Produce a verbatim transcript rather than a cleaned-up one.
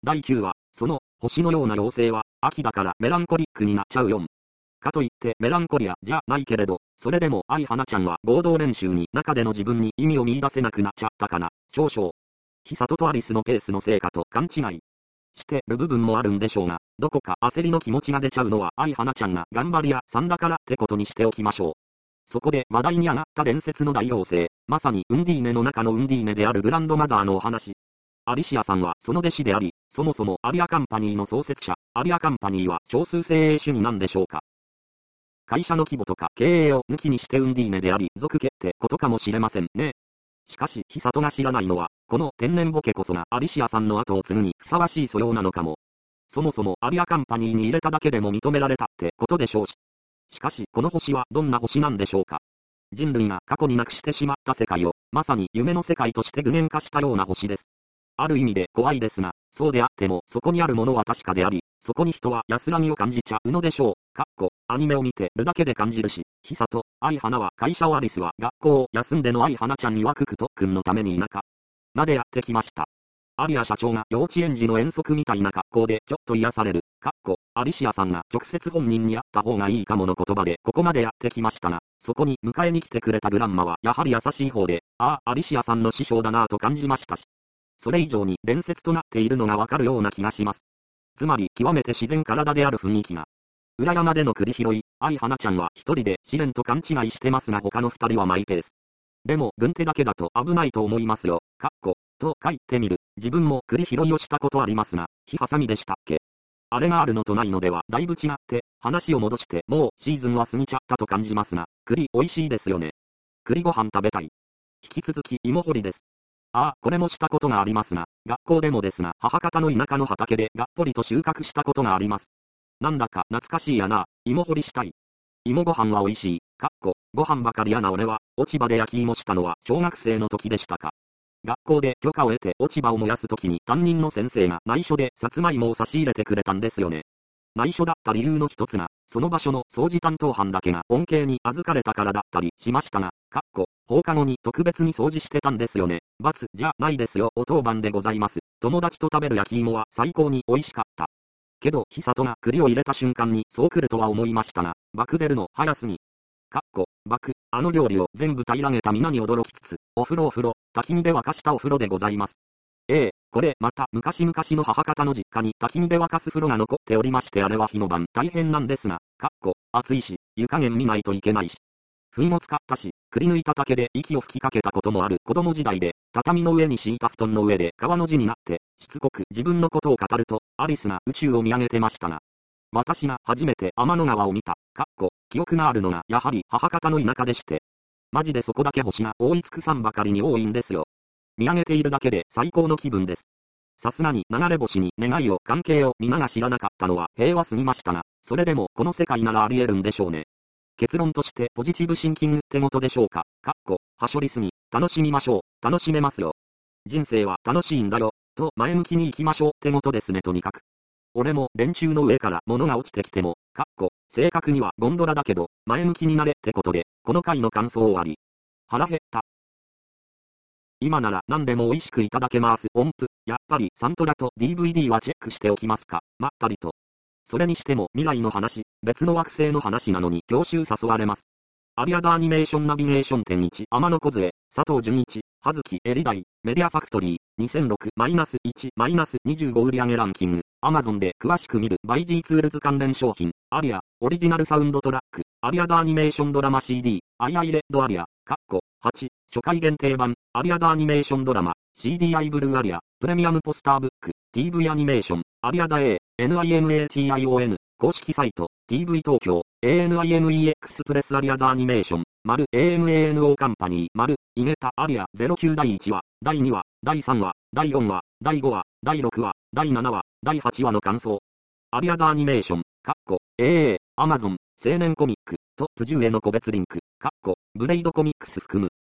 だいきゅうわ、その、星のような妖精は、秋だからメランコリックになっちゃうよん。かといって、メランコリアじゃないけれど、それでも愛花ちゃんは合同練習に中での自分に意味を見出せなくなっちゃったかな、少々。久里とアリスのペースのせいかと勘違いしてる部分もあるんでしょうが、どこか焦りの気持ちが出ちゃうのは愛花ちゃんが頑張り屋さんだからってことにしておきましょう。そこで話題に上がった伝説の大妖精、まさにウンディーネの中のウンディーネであるグランドマザーのお話。アリシアさんはその弟子であり、そもそもアリアカンパニーの創設者、アリアカンパニーは少数精鋭主義なんでしょうか。会社の規模とか経営を抜きにしてウンディーネであり、属家ってことかもしれませんね。しかし、久里が知らないのは、この天然ボケこそがアリシアさんの後を継ぐにふさわしい素養なのかも。そもそもアリアカンパニーに入れただけでも認められたってことでしょうし。しかし、この星はどんな星なんでしょうか。人類が過去になくしてしまった世界を、まさに夢の世界として具現化したような星です。ある意味で怖いですが、そうであってもそこにあるものは確かであり、そこに人は安らぎを感じちゃうのでしょう。かっこ、アニメを見てるだけで感じるし、久里、愛花は会社をアリスは学校を休んでの愛花ちゃんにわくくとくんのために田舎までやってきました。アリア社長が幼稚園児の遠足みたいな格好でちょっと癒される、かっこ、アリシアさんが直接本人に会った方がいいかもの言葉でここまでやってきましたが、そこに迎えに来てくれたグランマはやはり優しい方で、ああ、アリシアさんの師匠だなぁと感じましたし、それ以上に伝説となっているのがわかるような気がします。つまり極めて自然体である雰囲気が。裏山での栗拾い、愛花ちゃんは一人で試練と勘違いしてますが他の二人はマイペース。でも軍手だけだと危ないと思いますよ。かっこ、と書いてみる。自分も栗拾いをしたことありますが、火ハサミでしたっけ。あれがあるのとないのではだいぶ違って、話を戻してもうシーズンは過ぎちゃったと感じますが、栗美味しいですよね。栗ご飯食べたい。引き続き芋掘りです。ああ、これもしたことがありますが、学校でもですが、母方の田舎の畑でがっぽりと収穫したことがあります。なんだか懐かしいやな、芋掘りしたい。芋ご飯は美味しい、かっこ、ご飯ばかりやな俺は、落ち葉で焼き芋したのは小学生の時でしたか。学校で許可を得て落ち葉を燃やす時に担任の先生が内緒でさつまいもを差し入れてくれたんですよね。内緒だった理由の一つが、その場所の掃除担当班だけが恩恵に預かれたからだったりしましたが、かっこ、放課後に特別に掃除してたんですよね。罰じゃないですよ。お当番でございます。友達と食べる焼き芋は最高に美味しかった。けど、久里が栗を入れた瞬間にそう来るとは思いましたが、爆出るの早すぎ。かっこ、爆、あの料理を全部平らげた皆に驚きつつ、お風呂お風呂、焚き火で沸かしたお風呂でございます。ええ、これまた昔々の母方の実家に焚き火で沸かす風呂が残っておりましてあれは火の晩大変なんですが、かっこ、暑いし、湯加減見ないといけないし。不意も使ったし、くり抜いた竹で息を吹きかけたこともある子供時代で、畳の上に敷いた布団の上で川の字になって、しつこく自分のことを語ると、アリスが宇宙を見上げてましたが、私が初めて天の川を見た、かっこ、記憶があるのがやはり母方の田舎でして、マジでそこだけ星が覆いつくさんばかりに多いんですよ。見上げているだけで最高の気分です。さすがに流れ星に願いを関係を皆が知らなかったのは平和すぎましたが、それでもこの世界ならあり得るんでしょうね。結論としてポジティブシンキングってことでしょうか。かっこ、はしょりすぎ、楽しみましょう。楽しめますよ。人生は楽しいんだよ、と前向きに行きましょうってことですねとにかく。俺も電柱の上から物が落ちてきても、かっこ、正確にはゴンドラだけど、前向きになれってことで、この回の感想終わり。腹減った。今なら何でも美味しくいただけます。音符、やっぱりサントラと ディーブイディー はチェックしておきますか。まったりと。それにしても未来の話、別の惑星の話なのに教習誘われます。アリアダアニメーションナビゲーション展いち天野小杖、佐藤純一、葉月エリダイ、メディアファクトリー、にせんろくマイナスいちマイナスにじゅうご 売上ランキング、Amazon で詳しく見る バイジー ツールズ関連商品、アリア、オリジナルサウンドトラック、アリアダアニメーションドラマ シーディー、アイアイレッドアリア、カッコ、はち、初回限定版、アリアダアニメーションドラマ、シーディーアイ ブルーアリア、プレミアムポスターブック、ティーブイ アニメーション、アリアダ A、エヌアイエムエーティーアイオーエヌ、公式サイト、ティーブイ 東京、エーエヌアイエムイーエックス プレスアリアダアニメーション、丸 エーエムエーエヌオー カンパニー、丸、イゲタアリアゼロきゅうだいいちわ、だいにわ、だいさんわ、だいよんわ、だいごわ、だいろくわ、だいななわ、だいはちわの感想。アリアダアニメーション、カッコ、エーエー、アマゾン、青年コミック、トップじゅうへの個別リンク、カッコ、ブレイドコミックス含む。